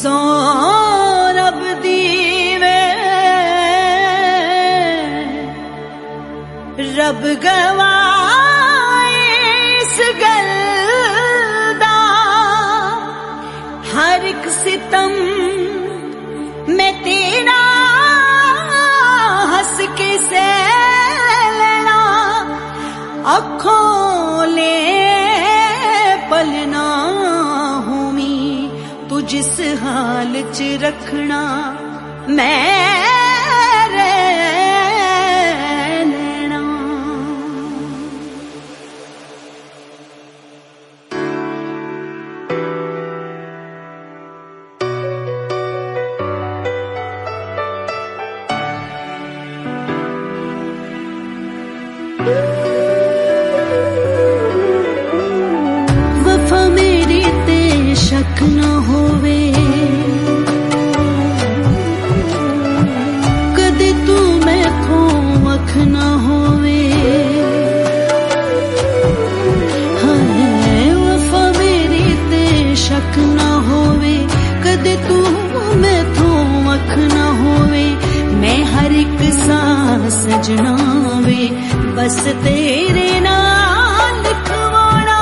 सो रब दीवे रब गवाए इस गल दा हर एक सितम मैं तेरा हंस के सैलना अखों ले पलना होमी तू जिस हाल च रखना मैं रहना। वफा मेरी ते शक न होवे कदे तू मैथों अख न होवे। हाय वफा मेरी ते शक न होवे कदे तू मैथों अख न होवे। मैं हर एक सांस सजना वे बस तेरे नाल लिखवाना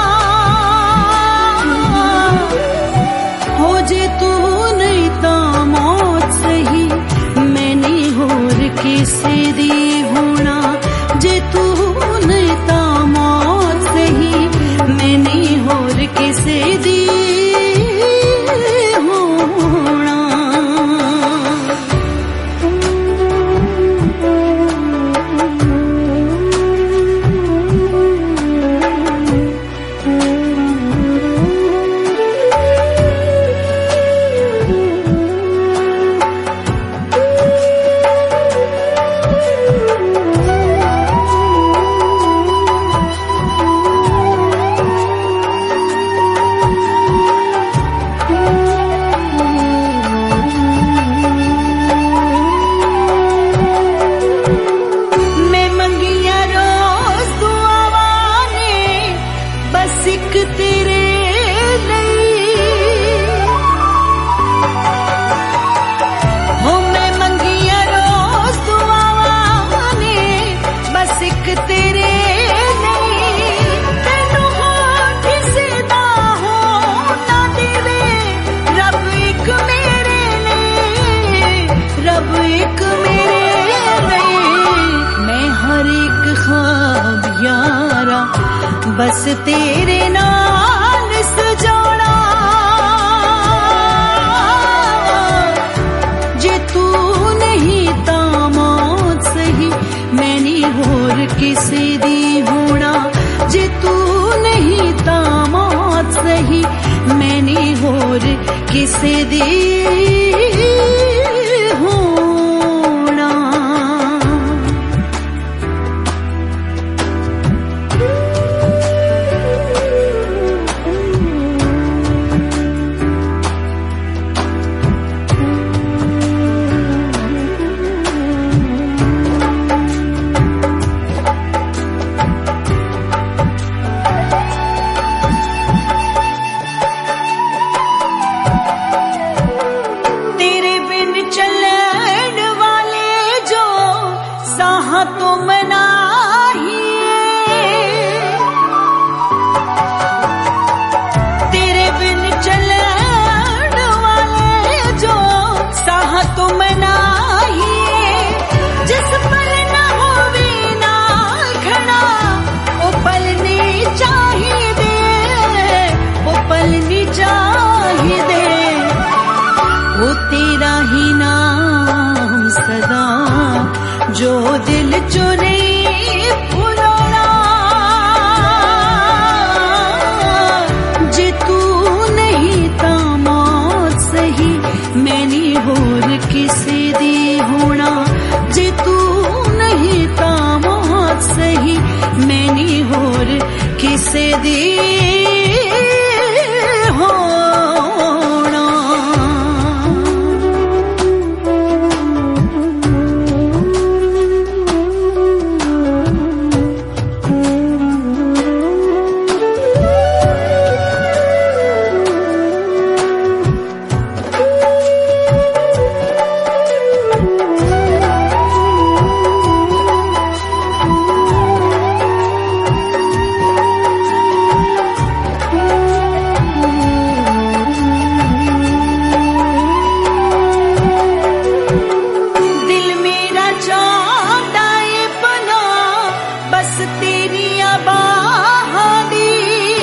हो जे तू नहीं ता मौत सही मैं नहीं होर किसे दी होना। जे तू नहीं ता मौत सही मैं नहीं होर किसे दी होना। बस तेरे नाल सजाना जे तू नहीं ता मौत सही मैं नहीं होर किसे दी होना। जे तू नहीं ता मौत सही मैं नहीं होर किसे दी होना। तो मनाही तेरे बिन चलन वाले जो साह तो मनाही जिस पल ना होवे ना खड़ा ओ पल नहीं चाहिए वो पल नहीं चाहिए वो तेरा ही नाम सदा जो दिल चुने भुलाना। जे तू नहीं ता मौत सही मैं नहीं होर किसे दी होना। जे तू नहीं ता मौत सही मैं नहीं होर किसे दी होना। तेरिया बाहां दी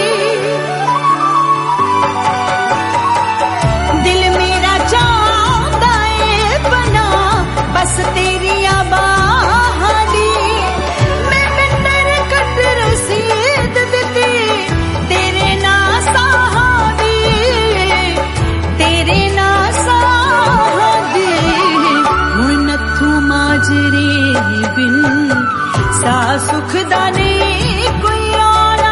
दिल मेरा चाहता है बना बस तेरिया बाहां दी मैं बिंदर कट रसीद दिती तेरे ना साहां दी तेरे ना साहां दी हुण नथू माजरे बिन सा सुख दा नहीं कोई आना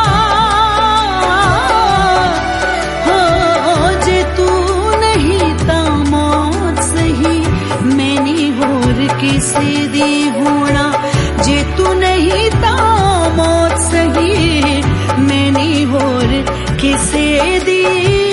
हो जे तू नहीं ता मौत सही मैंने होर किसे दी होना जे तू नहीं ता मौत सही मैंने होर किसे दी